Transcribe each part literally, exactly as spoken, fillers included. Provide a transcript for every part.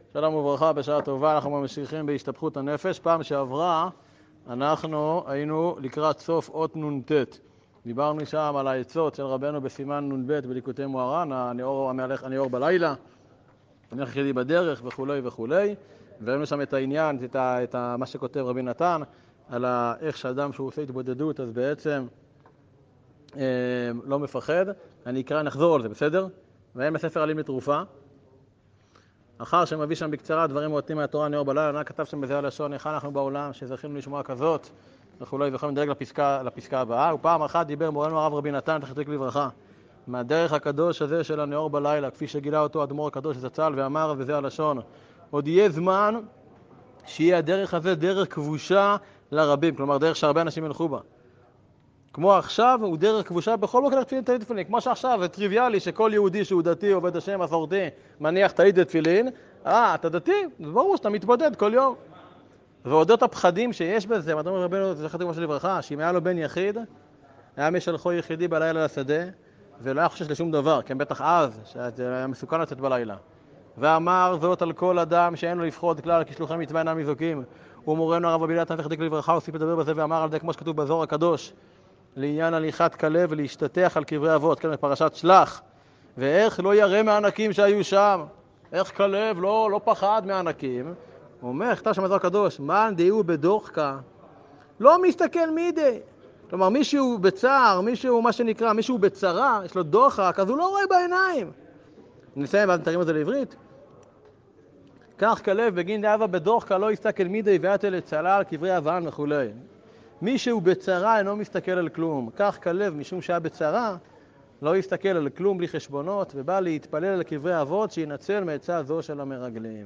שלום וברכה, בשעה טובה. אנחנו ממשיכים בהשתפכות הנפש. פעם שעברה אנחנו היינו לקראת סוף אות נ"ט. דיברנו שם על העצות של רבנו בסימן נ"ב בליקוטי מוהר"ן, הנאור המהלך, הנאור בלילה, המהלך היחידי בדרך וכו' וכו'. וראינו שם את העניין, את, ה, את ה, מה שכותב רבי נתן, על ה, איך שאדם שהוא עושה התבודדות, אז בעצם אה, לא מפחד. אני אקרא, נחזור על זה, בסדר? והם בספר עלים לתרופה. אחר שמביא שם בקצרה דברים מועטים מהתורה הנאור בלילה, נא כתב שם בזה הלשון, איך אנחנו בעולם שזכינו לשמוע כזאת וכולי, ויכולים לדרג לפסקה, לפסקה הבאה. ופעם אחת דיבר מורנו הרב רבי נתן, תחזק לברכה, מהדרך הקדוש הזה של הנאור בלילה, כפי שגילה אותו אדמו"ר הקדוש זצ"ל, ואמר בזה הלשון, עוד יהיה זמן שיהיה הדרך הזה דרך כבושה לרבים, כלומר דרך שהרבה אנשים ילכו בה. כמו עכשיו, הוא דרך כבושה בכל בוקר תפילין, תפילין, תפילין. כמו שעכשיו, זה טריוויאלי שכל יהודי שהוא דתי, עובד השם, מסורתי, מניח תעיד לתפילין. אה, אתה דתי? זה ברור שאתה מתבודד כל יום. ואודות הפחדים שיש בזה, מה אתה אומר רבנו, זכר צדיק לברכה, שאם היה לו בן יחיד, היה משלחו יחידי בלילה לשדה, ולא היה חושש לשום דבר, כי הם בטח אז, שהיה מסוכן לצאת בלילה. ואמר זאת על כל אדם שאין לו לפחוד כלל, כי שלוחי מצווה אינם ניזוקים. ומורנו הרב רבי נתן, זכר צדיק לברכה, הוסיף לדבר בזה ואמר על זה כמו שכתוב בזוהר הקדוש, לעניין הליכת כלב ולהשתטח על קברי אבות, כן, בפרשת שלח. ואיך לא ירא מהענקים שהיו שם? איך כלב לא, לא פחד מהענקים? הוא אומר, כתב שם בזוהר הקדוש, מאן דהיהו בדוחקא, לא מסתכל מידי. כלומר, מישהו בצער, מישהו, מה שנקרא, מישהו בצרה, יש לו דוחק, אז הוא לא רואה בעיניים. נסיים ואז נתרגם את זה לעברית. כך כלב בגין דהבה בדוחקא לא יסתכל מידי ויתל לצלה על קברי אבן וכו'. מי שהוא בצרה אינו מסתכל על כלום. כך כלב, משום שהיה בצרה, לא יסתכל על כלום בלי חשבונות, ובא להתפלל על קברי אבות שינצל מעצה זו של המרגלים.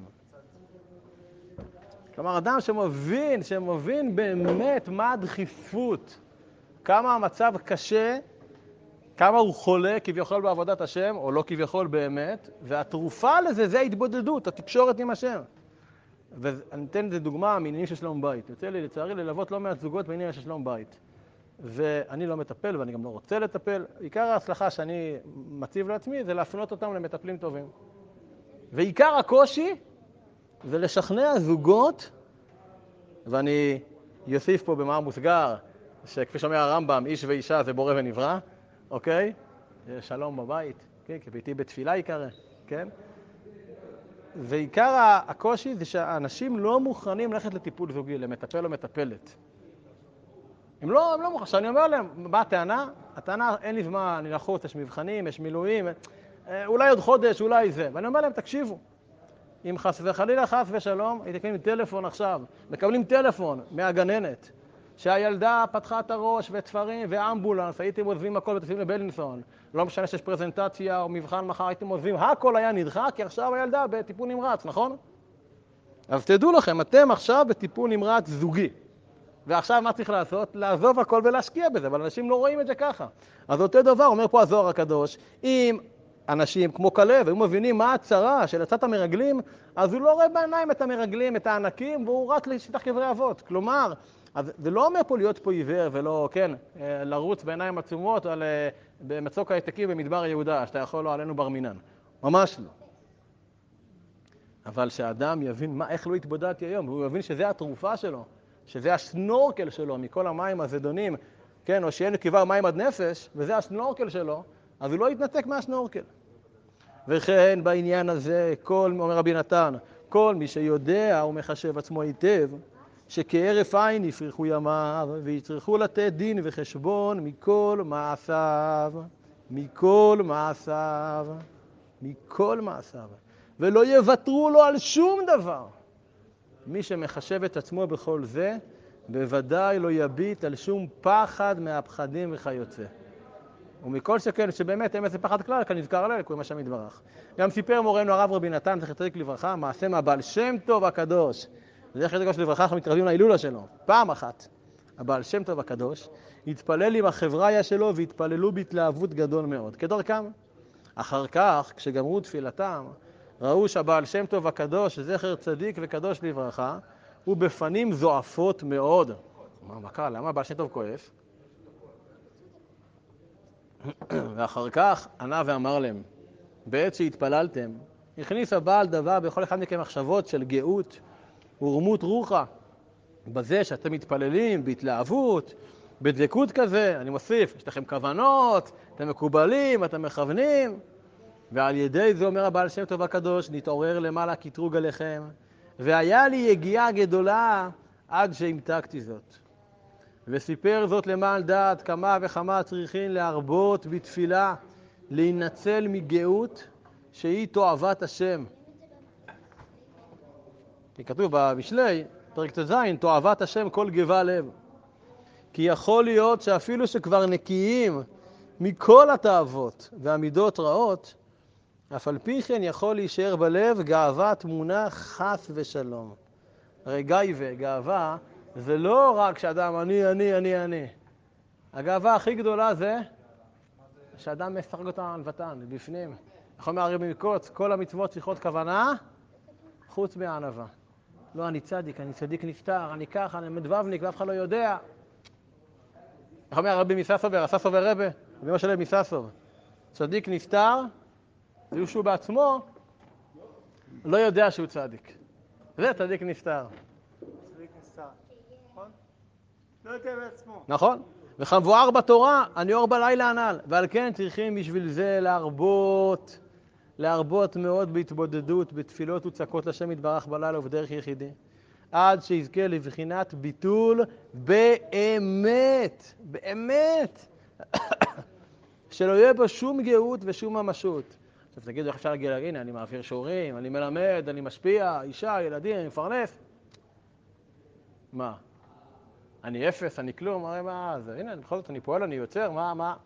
כלומר, אדם שמבין, שמבין באמת מה הדחיפות, כמה המצב קשה, כמה הוא חולה כביכול בעבודת השם, או לא כביכול באמת, והתרופה לזה זה ההתבודדות, התקשורת עם השם. ואני אתן לזה דוגמה מעניינים של שלום בית. יוצא לי לצערי ללוות לא מעט זוגות בעניינים של שלום בית. ואני לא מטפל ואני גם לא רוצה לטפל. עיקר ההצלחה שאני מציב לעצמי זה להפנות אותם למטפלים טובים. ועיקר הקושי זה לשכנע זוגות, ואני יוסיף פה במאמר מוסגר, שכפי שאומר הרמב"ם, איש ואישה זה בורא ונברא, אוקיי? שלום בבית, כן? כביתי בתפילה יקרא, כן? ועיקר הקושי זה שהאנשים לא מוכנים ללכת לטיפול זוגי, למטפל או מטפלת. הם לא, הם לא מוכנים. שאני אומר להם, מה הטענה? הטענה, אין לי זמן, אני לחוץ, יש מבחנים, יש מילואים, אולי עוד חודש, אולי זה. ואני אומר להם, תקשיבו, אם חס וחלילה חס ושלום, הייתם מקבלים טלפון עכשיו, מקבלים טלפון מהגננת, שהילדה פתחה את הראש ותפרים ואמבולנס, הייתם עוזבים הכל ותפים לבלינסון, לא משנה שיש פרזנטציה או מבחן מחר, הייתם עוזבים, הכל היה נדחה, כי עכשיו הילדה בטיפול נמרץ, נכון? אז תדעו לכם, אתם עכשיו בטיפול נמרץ זוגי. ועכשיו מה צריך לעשות? לעזוב הכל ולהשקיע בזה, אבל אנשים לא רואים את זה ככה. אז אותו דבר, אומר פה הזוהר הקדוש, אם אנשים כמו כלב, הם מבינים מה הצרה של עצת המרגלים, אז הוא לא רואה בעיניים את המרגלים, את הענקים, והוא רק להשתטח קברי אבות. כלומר, אז זה לא אומר פה להיות פה עיוור ולא, כן, לרוץ בעיניים עצומות על, במצוק העתקים במדבר יהודה, שאתה יכול לו עלינו בר מינן. ממש לא. אבל שהאדם יבין מה, איך לא התבודדתי היום, והוא יבין שזה התרופה שלו, שזה השנורקל שלו מכל המים הזדונים, כן, או שיהיה נקיבה מים עד נפש, וזה השנורקל שלו, אז הוא לא יתנתק מהשנורקל. וכן בעניין הזה, כל, אומר רבי נתן, כל מי שיודע ומחשב עצמו היטב, שכהרף עין יפרחו ימיו, ויצטרכו לתת דין וחשבון מכל מעשיו, מכל מעשיו, מכל מעשיו, ולא יוותרו לו על שום דבר. מי שמחשב את עצמו בכל זה, בוודאי לא יביט על שום פחד מהפחדים וכיוצא. ומכל שכן, שבאמת אין איזה פחד כלל, כאן נזכר עליה, לקוראים השם יתברך. גם סיפר מורנו הרב רבי נתן, זכר צדיק לברכה, מעשה מהבעל שם טוב הקדוש. זכר צדיק לברכה, אנחנו מתקרבים להילולה שלו. פעם אחת, הבעל שם טוב הקדוש, התפלל עם החבריה שלו, והתפללו בהתלהבות גדול מאוד. כדרכם. אחר כך, כשגמרו תפילתם, ראו שהבעל שם טוב הקדוש, זכר צדיק וקדוש לברכה, הוא בפנים זועפות מאוד. מה, מה קרה? למה הבעל שם טוב כועס? ואחר כך ענה ואמר להם, בעת שהתפללתם, הכניס הבעל דבר בכל אחד מכם מחשבות של גאות ורמות רוחה, בזה שאתם מתפללים בהתלהבות, בדבקות כזה. אני מוסיף, יש לכם כוונות, אתם מקובלים, אתם מכוונים, ועל ידי זה אומר הבעל שם טוב הקדוש, נתעורר למעלה קטרוג עליכם, והיה לי יגיעה גדולה עד שהמתקתי זאת. וסיפר זאת למען דעת כמה וכמה צריכים להרבות בתפילה, להינצל מגאות שהיא תועבת השם. כי כתוב במשלי, פרק ט"ז, תועבת השם כל גבה לב. כי יכול להיות שאפילו שכבר נקיים מכל התאוות והמידות רעות, אף על פי כן יכול להישאר בלב גאווה תמונה חס ושלום. הרי גאווה, גאווה, זה לא רק שאדם אני, אני, אני, אני. הגאווה הכי גדולה זה שאדם מפרק אותה ענוותן, בפנים. יכול מהרי במקוץ, כל המצוות צריכות כוונה, חוץ מהענווה. לא, אני צדיק, אני צדיק נפטר, אני ככה, אני מדבבניק, ואף אחד לא יודע. יכול מהרבי מססובר, הססובר רבי, ואמא שלהם מססוב. צדיק נפטר, זה שהוא בעצמו לא יודע שהוא צדיק. זה צדיק נפטר. צדיק נפטר, נכון? לא יודע בעצמו. נכון. וכמבואר בתורה, אני אור בלילה הנ"ל. ועל כן צריכים בשביל זה להרבות, להרבות מאוד בהתבודדות, בתפילות וצעקות לשם יתברך בלילה ובדרך יחידי. עד שיזכה לבחינת ביטול באמת, באמת, שלא יהיה בו שום גאות ושום ממשות. עכשיו תגידו, איך אפשר להגיע, הנה, אני מעביר שיעורים, אני מלמד, אני משפיע, אישה, ילדים, אני מפרנס. מה? אני אפס, אני כלום, הרי מה זה? הנה, בכל זאת אני פועל, אני יוצר, מה, מה?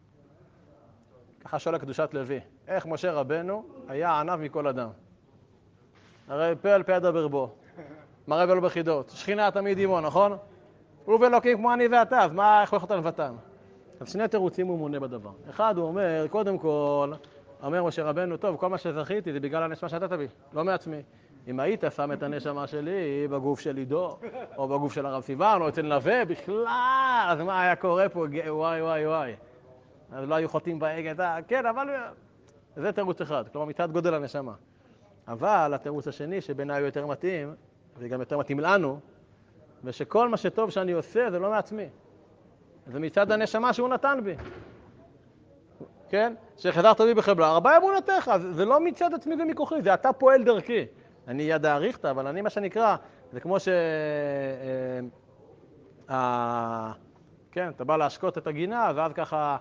ככה שואל הקדושת לוי. איך משה רבנו היה ענב מכל אדם? הרי פה על פה ידבר בו. מראה ולא בחידות. שכינה תמיד עמו, נכון? הוא ואלוקים כמו אני ואתה, אז מה, איך הולכות על לבטן? אז שני תירוצים הוא מונה בדבר. אחד, הוא אומר, קודם כל, אומר משה רבנו, טוב, כל מה שזכיתי זה בגלל הנשמה שאתה תביא, לא מעצמי. אם היית שם את הנשמה שלי בגוף של עידו, או בגוף של הרב סיוון, או אצל נווה, בכלל, אז מה היה קורה פה? וואי, וואי, וואי. אז לא היו חוטאים בעגת, כן, אבל זה תירוץ אחד, כלומר מצד גודל הנשמה. אבל התירוץ השני, שבעיניי הוא יותר מתאים, וגם יותר מתאים לנו, ושכל מה שטוב שאני עושה זה לא מעצמי. זה מצד הנשמה שהוא נתן בי. כן? שחזרת בי בחבלה, הרבה אמונתך, זה לא מצד עצמי ומכוחי, זה אתה פועל דרכי. אני יד העריכת, אבל אני מה שנקרא, זה כמו ש... כן, אתה בא להשקות את הגינה, ואז ככה,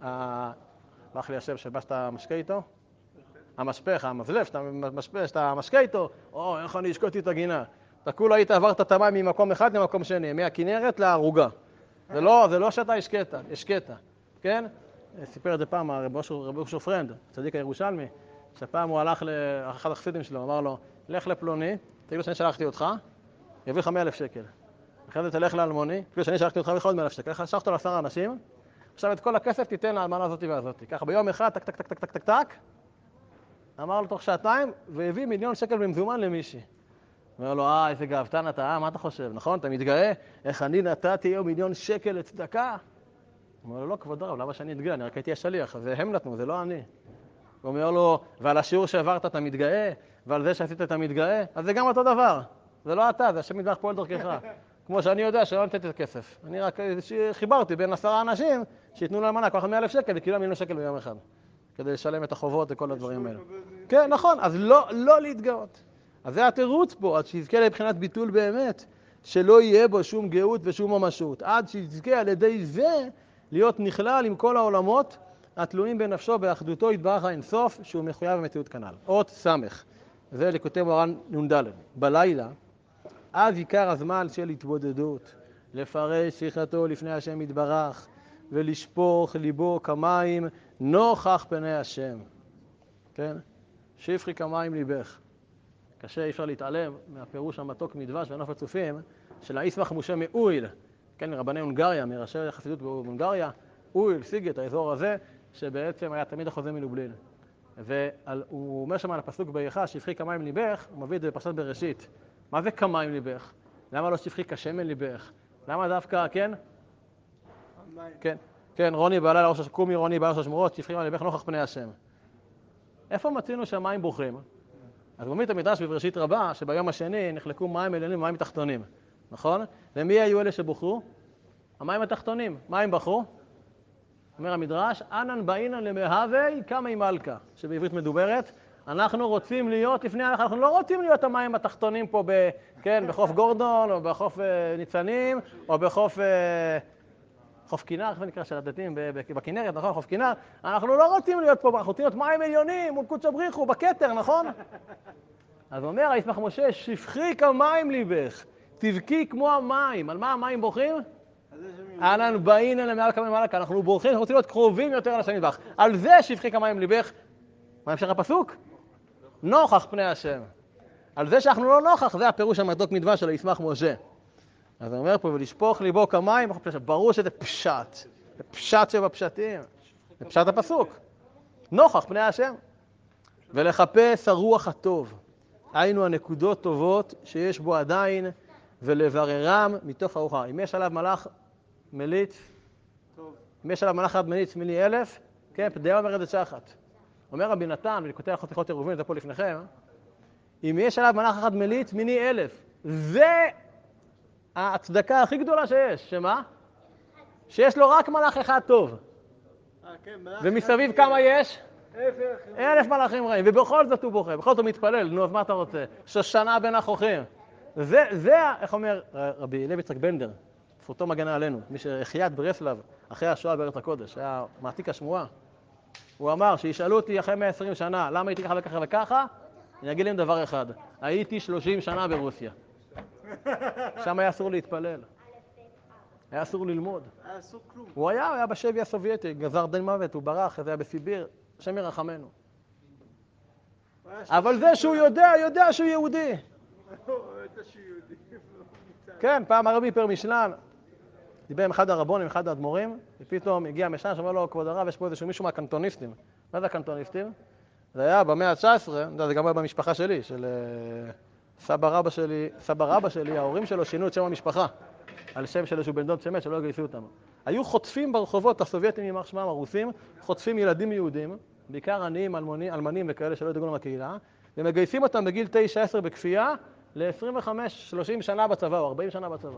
בא לי השם שבא שאתה משקה איתו, המשפך, המזלף, שאתה משקה איתו, או, איך אני השקותי את הגינה. אתה כולה היית עברת את המים ממקום אחד למקום שני, מהכנרת לערוגה. זה לא, זה לא שאתה השקת, השקת, כן? סיפר את זה פעם, רבי אושר פרנד, צדיק הירושלמי, שפעם הוא הלך לאחד החסידים שלו, אמר לו, לך לפלוני, תגיד לו שאני שלחתי אותך, יביא לך מאה אלף שקל. אחרי זה תלך לאלמוני, תגיד לו שאני שלחתי אותך ויכול מאה אלף שקל. לך שלחת לעשרה אנשים, עכשיו את כל הכסף תיתן לאלמנה הזאתי והזאתי. ככה ביום אחד, טק, טק, טק, טק, טק, טק, טק, אמר לו תוך שעתיים, והביא מיליון שקל במזומן למישהי. אומר לו, אה, איזה גאוותן אתה, אה, מה אתה חושב? נכון, אתה מתגאה? איך אני נתתי היום מיליון שקל לצדקה? הוא אומר לו, לא, כבוד הרב, למה שאני אתגאה? אני רק הייתי השליח, זה הם נתנו, זה לא אני. הוא אומר לו, ועל השיעור שעברת אתה מתגאה, ועל זה שעשית אתה מתגאה, אז זה גם אותו דבר. זה לא אתה, זה השם יתברך פועל דרכך. כמו שאני יודע שלא נתתי את הכסף. אני רק חיברתי בין עשרה אנשים שיתנו לאלמנה כל אחד מאה אלף שקל, וכאילו מיליון שקל ביום אחד. כדי לשלם את החובות וכל הדברים האלה. כן, נכון, אז לא, לא להתגאות. אז זה התירוץ פה, עד שיזכה לבחינת ביטול באמת, שלא יהיה בו שום גאות ושום ממשות. עד שיזכה על ידי זה להיות נכלל עם כל העולמות התלויים בנפשו באחדותו יתברך האינסוף, שהוא מחויב במציאות כנ"ל. אות סמך. זה ליקוטי מוהר"ן נ"ד. בלילה, אז עיקר הזמן של התבודדות, לפרש שיחתו לפני השם יתברך, ולשפוך ליבו כמים נוכח פני השם. כן? שפכי כמים ליבך. קשה, אי אפשר להתעלם מהפירוש המתוק מדבש ונוף הצופים של הישמח משה מאויל, כן, רבני הונגריה, מראשי החסידות בהונגריה, אויל, סיגט, האזור הזה, שבעצם היה תמיד החוזה מלובלין. והוא אומר שם על הפסוק באיכה, שפכי כמים ליבך, הוא מביא את זה בפרשת בראשית. מה זה כמים ליבך? למה לא שפכי כשמן ליבך? למה דווקא, כן? כן, כן, רוני בעלה לראש השמורות, קומי רוני בעלה לראש השמורות, שפכי כמים ליבך נוכח פני השם. איפה מצינו שהמים בוכים? אז אומרים את המדרש בבראשית רבה, שביום השני נחלקו מים עליונים ומים תחתונים, נכון? ומי היו אלה שבוחרו? המים התחתונים. מה הם בחרו? אומר המדרש, אנן באינן למהווה כמה מלכה, שבעברית מדוברת, אנחנו רוצים להיות לפני, אנחנו לא רוצים להיות המים התחתונים פה ב, כן, בחוף גורדון, או בחוף אה, ניצנים, או בחוף אה, חוף כינר, איך זה נקרא של הדתיים, בכנרת, נכון? חוף כינר. אנחנו לא רוצים להיות פה, אנחנו רוצים להיות מים עליונים, מול קודש הבריחו, בכתר, נכון? אז אומר הישמח משה, שפכי כמים ליבך, תבכי כמו המים. על מה המים בוכים? אנן באינן למעל כמה מלכה, אנחנו בורחים, אנחנו רוצים להיות קרובים יותר לשם יתברך. על זה שפכי כמים ליבך. מה המשך הפסוק? נוכח פני השם. על זה שאנחנו לא נוכח, זה הפירוש המתוק מדבש של הישמח משה. אז הוא אומר פה, ולשפוך ליבו כמים, ברור שזה פשט. זה פשט שבפשטים. זה פשט הפסוק. נוכח פני השם. ולחפש הרוח הטוב. היינו הנקודות טובות שיש בו עדיין, ולבררם מתוך הרוחה. אם יש עליו מלאך מליץ, טוב. אם יש עליו מלאך אחד מליץ מיני אלף, כן, פדיה אומרת את שחת. אומר רבי נתן, ולכותב הלכות הלכות עירובין, זה פה לפניכם, אם יש עליו מלאך אחד מליץ מיני אלף, זה ההצדקה הכי גדולה שיש. שמה? שיש לו רק מלאך אחד טוב. אה, כן, מלאך ומסביב כמה יש? אלף, אלף מלאכים רעים, ובכל זאת הוא בוכה, בכל זאת הוא מתפלל, נו, אז מה אתה רוצה? שושנה בין החוכים. זה, זה, איך אומר רבי לוי יצחק בנדר, זכותו מגנה עלינו, מי שהחיה את ברסלב אחרי השואה בארץ הקודש, היה מעתיק השמועה. הוא אמר, שישאלו אותי אחרי מאה ועשרים שנה, למה הייתי ככה וככה וככה? אני אגיד להם דבר אחד, הייתי שלושים שנה ברוסיה. שם היה אסור להתפלל. היה אסור ללמוד. היה אסור כלום. הוא היה, הוא היה בשבי הסובייטי, גזר דין מוות, הוא ברח, זה היה בסיביר, השם ירחמנו. אבל זה שהוא יודע, יודע שהוא יהודי. כן, פעם הרבי פר משלן, דיבר עם אחד הרבונים, עם אחד האדמו"רים, ופתאום הגיע משלן, שאומר לו, כבוד הרב, יש פה איזשהו מישהו מהקנטוניסטים. מה זה הקנטוניסטים? זה היה במאה ה-תשע עשרה, זה גם היה במשפחה שלי, של סבא רבא שלי, סבא רבא שלי, ההורים שלו שינו את שם המשפחה, על שם של איזשהו בן דוד שמת, שלא יגייסו אותם. היו חוטפים ברחובות, הסובייטים יימח שמם, הרוסים, חוטפים ילדים יהודים, בעיקר עניים, אלמונים, אלמנים וכאלה שלא ידאגו להם הקהילה, ומגייסים אותם בגיל תשע עשרה בכפייה, ל-עשרים וחמש שלושים שנה בצבא, או ארבעים שנה בצבא.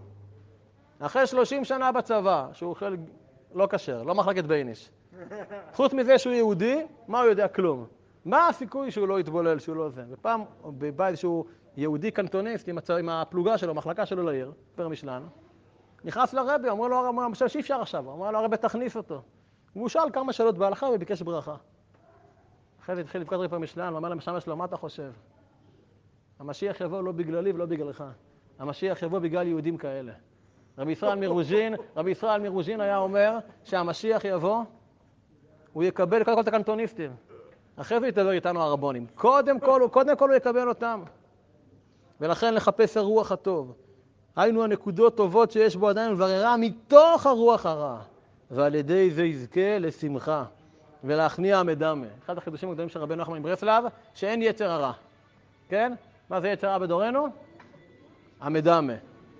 אחרי שלושים שנה בצבא, שהוא אוכל לא כשר, לא מחלקת בייניש. חוץ מזה שהוא יהודי, מה הוא יודע? כלום. מה הסיכוי שהוא לא יתבולל, שהוא לא זה? ופעם, בבית שהוא יהודי קנטוניסט, עם, הצ... עם הפלוגה שלו, המחלקה שלו לעיר, פר משלן, נכנס לרבי, אמרו לו, אמרו לו, שאי אפשר עכשיו, אמרו לו, הרבי תכניס אותו. והוא שאל כמה שאלות בהלכה וביקש ברכה. אחרי זה התחיל לבכות רבי פר משלן, ואמר למשמע שלו, מה אתה חושב? המשיח יבוא לא בגללי ולא בגללך. המשיח יבוא בגלל יהודים כאלה. רבי ישראל מרוז'ין, רבי ישראל מרוז'ין היה אומר שהמשיח יבוא, הוא יקבל קודם כל את הקנטוניסטים. אחרי זה יתדבר איתנו הרבונים. קודם כל, קודם כל הוא יקבל אותם. ולכן לחפש הרוח הטוב. היינו הנקודות טובות שיש בו עדיין לבררה מתוך הרוח הרע. ועל ידי זה יזכה לשמחה ולהכניע המדמה. אחד החידושים הגדולים של רבנו נחמן מברסלב, שאין יצר הרע. כן? מה זה יצר הרע בדורנו? המדמה.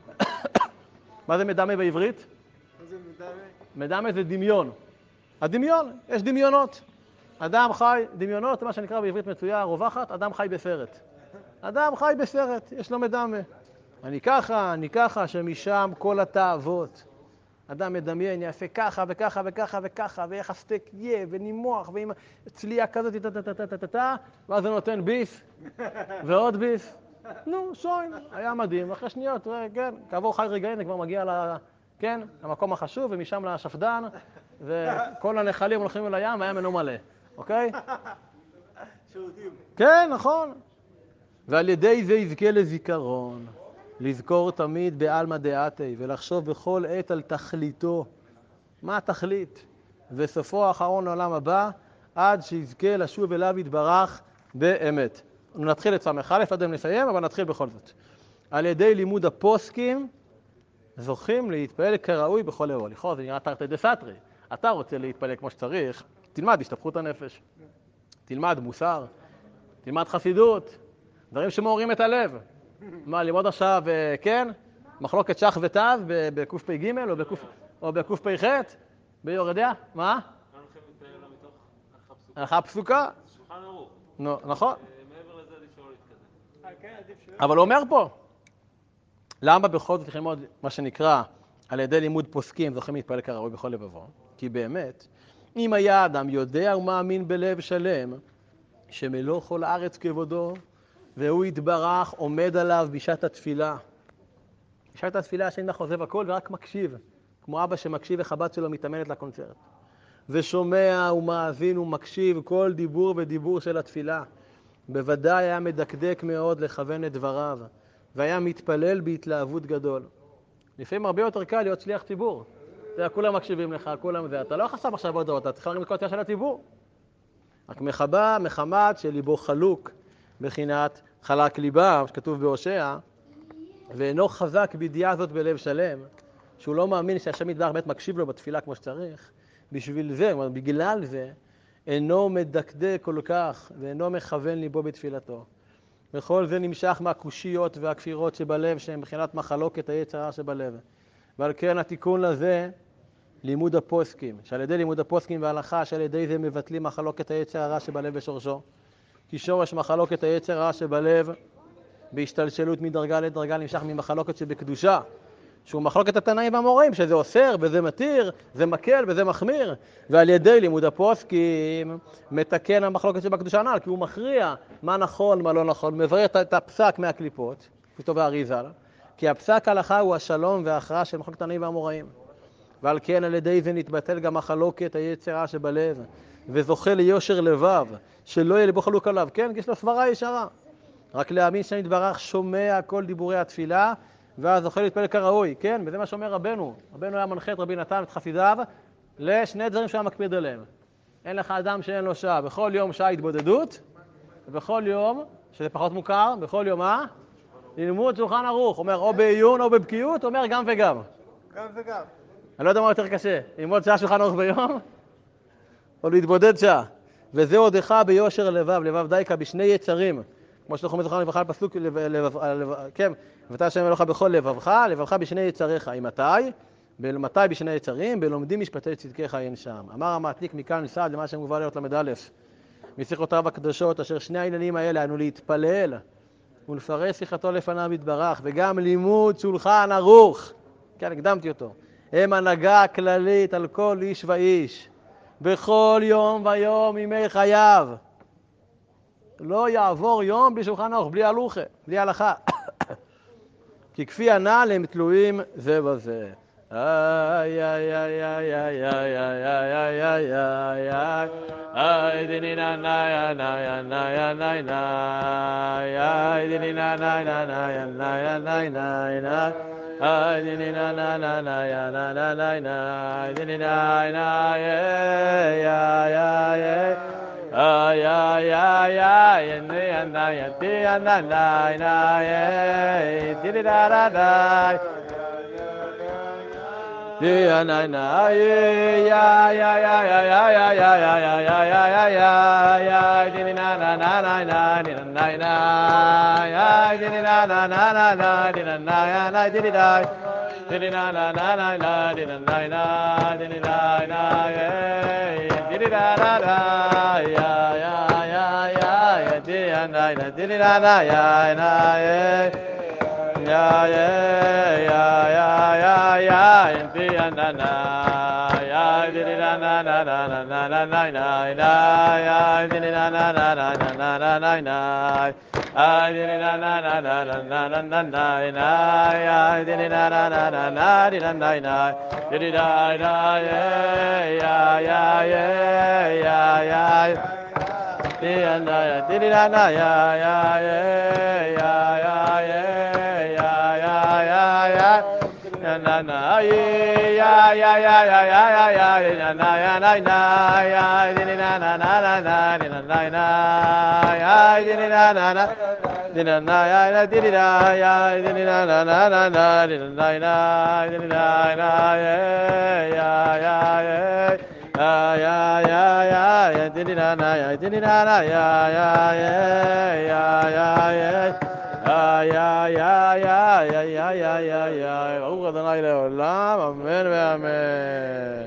מה זה מדמה בעברית? מה זה מדמה? מדמה זה דמיון. הדמיון, יש דמיונות. אדם חי, דמיונות, מה שנקרא בעברית מצויה, רווחת, אדם חי בסרט. אדם חי בסרט, יש לו מדמה. אני ככה, אני ככה, שמשם כל התאוות. אדם מדמיין, יעשה ככה וככה וככה וככה, ואיך הסטייק יהיה, ונימוח, ועם צלייה כזאת, טה-טה-טה-טה-טה, ואז זה נותן ביס, ועוד ביס. נו, שוין, היה מדהים, אחרי שניות, כן, כעבור חי רגעים, זה כבר מגיע ל... כן, למקום החשוב, ומשם לשפדן, וכל הנחלים הולכים אל הים, והיה מנו מלא, אוקיי? שירותים. כן, נכון. ועל ידי זה יזכה לזיכרון, לזכור תמיד בעלמא דעתי, ולחשוב בכל עת על תכליתו. מה התכלית? וסופו האחרון לעולם הבא, עד שיזכה לשוב אליו יתברך באמת. נתחיל את סמך א' עד נסיים, אבל נתחיל בכל זאת. על ידי לימוד הפוסקים, זוכים להתפעל כראוי בכל אירוע. לכאורה זה נראה תרתי דסתרי. אתה רוצה להתפעל כמו שצריך, תלמד השתפכות הנפש. תלמד מוסר, תלמד חסידות, דברים שמעוררים את הלב. מה, ללמוד עכשיו, כן? מחלוקת שח ותו בקוף פי ג' או בקוף או בקוף פי ח' ביורדיה? מה? הלכה פסוקה. שולחן ערוך. נו, נכון. מעבר לזה לשאול כן, עדיף שלא. אבל הוא אומר פה, למה בכל זאת צריכים ללמוד מה שנקרא על ידי לימוד פוסקים זוכים להתפלל כראוי בכל לבבו? כי באמת, אם היה אדם יודע ומאמין בלב שלם, שמלוא כל הארץ כבודו, והוא יתברך עומד עליו בשעת התפילה. בשעת התפילה השני חוזב הכל ורק מקשיב, כמו אבא שמקשיב איך הבת שלו מתאמנת לקונצרט. ושומע ומאזין ומקשיב כל דיבור ודיבור של התפילה. בוודאי היה מדקדק מאוד לכוון את דבריו, והיה מתפלל בהתלהבות גדול. לפעמים הרבה יותר קל להיות שליח ציבור. אתה, כולם מקשיבים לך, כולם זה. אתה לא חסם עכשיו עוד עוד, אתה צריך להרים את כל התפילה של הציבור. רק מחבה, מחמת שליבו חלוק, בחינת חלק ליבם, שכתוב בהושע, ואינו חזק בידיעה זאת בלב שלם, שהוא לא מאמין שהשם יתברך באמת מקשיב לו בתפילה כמו שצריך. בשביל זה, בגלל זה, אינו מדקדק כל כך, ואינו מכוון ליבו בתפילתו. וכל זה נמשך מהקושיות והכפירות שבלב, שהן מבחינת מחלוקת היצר הרע שבלב. ועל כן התיקון לזה, לימוד הפוסקים, שעל ידי לימוד הפוסקים וההלכה, שעל ידי זה מבטלים מחלוקת היצר הרע שבלב בשורשו. כי שורש מחלוקת היצר הרע שבלב, בהשתלשלות מדרגה לדרגה, נמשך ממחלוקת שבקדושה, שהוא מחלוקת התנאים והאמוראים, שזה אוסר וזה מתיר, זה מקל וזה מחמיר. ועל ידי לימוד הפוסקים מתקן המחלוקת שבקדושה הנ"ל, כי הוא מכריע מה נכון, מה לא נכון, מברר את הפסק מהקליפות, כתוב האריז"ל, כי הפסק ההלכה הוא השלום וההכרעה של מחלוקת התנאים והאמוראים. ועל כן על ידי זה נתבטל גם מחלוקת היצר הרע שבלב, וזוכה ליושר לבב, שלא יהיה לבו חלוק עליו. כן, יש לו סברה ישרה. רק להאמין שנתברך שומע כל דיבורי התפילה, ואז זוכה להתפלל כראוי, כן? וזה מה שאומר רבנו. רבנו היה מנחה את רבי נתן, את חסידיו, לשני דברים שהיה מקפיד עליהם. אין לך אדם שאין לו שעה. בכל יום שעה התבודדות, ובכל יום, שזה פחות מוכר, בכל יום מה? לימוד שולחן ערוך. אומר או בעיון או בבקיאות, אומר גם וגם. גם וגם. אני לא יודע מה יותר קשה, ללמוד שעה שולחן ערוך ביום, או להתבודד שעה. וזה עודך ביושר לבב, לבב דייקה בשני יצרים. כמו שאנחנו אומרים זכרנו לברכה על פסוק, כן, ואתה השם אלוהיך בכל לבבך, לבבך בשני יצריך. עם מתי? מתי בשני יצרים? בלומדים משפטי צדקיך אין שם. אמר המעתיק מכאן סעד למה שמובא להיות למד א', משיחותיו הקדושות, אשר שני העניינים האלה אנו להתפלל ולפרש שיחתו לפניו יתברך, וגם לימוד שולחן ערוך, כן, הקדמתי אותו, הם הנהגה כללית על כל איש ואיש, בכל יום ויום ימי חייו. לא יעבור יום בלי שולחן ערוך, בלי הלוכה, בלי הלכה. כי כפי הנ"ל הם תלויים זה בזה. איי איי איי איי איי איי איי איי איי איי איי איי דינינה נאי נאי נאי נאי נאי איי דינינה נאי נאי נאי נאי נאי נאי איי דינינה נאי נאי נאי נאי נאי דינינה נאי איי איי איי ay ay ay ay ne na ya ti na na na ye ti da da da ti na na ye ya ya ya ya ya ya ya ya ya ya ya ya ya ya ti na na na na na ni na na ya ti na na na na na ni na na ya na ti da ti na na na na na ni na na na ti na na ye ti da da da ya ya ya ya ya ti na na ti na na ya na ye ya ya ya ya ya ya ti na na ya ti na na na na na na na na na ya ti na na na na na na na na ay ti na na na na na na na na na ya ti na na na na na na ti na na na ti da da ya ya ya ya ya ya ti na ya ti na na ya ya ya ya ya ya ya ya ya na na ya ya ya ya ya ya ya na ya na na ya ti na na na na na ti na na na ya ti na na na ti na na ya na ti da ya ti na na na na na ti na na na ti na na ya ya ya ya ya ya ya ya ya ti na na ya ti na na ya ya ya ya ya ya ya ya ya ya ya ya ya ya ברוך ה' לעולם, אמן ואמן.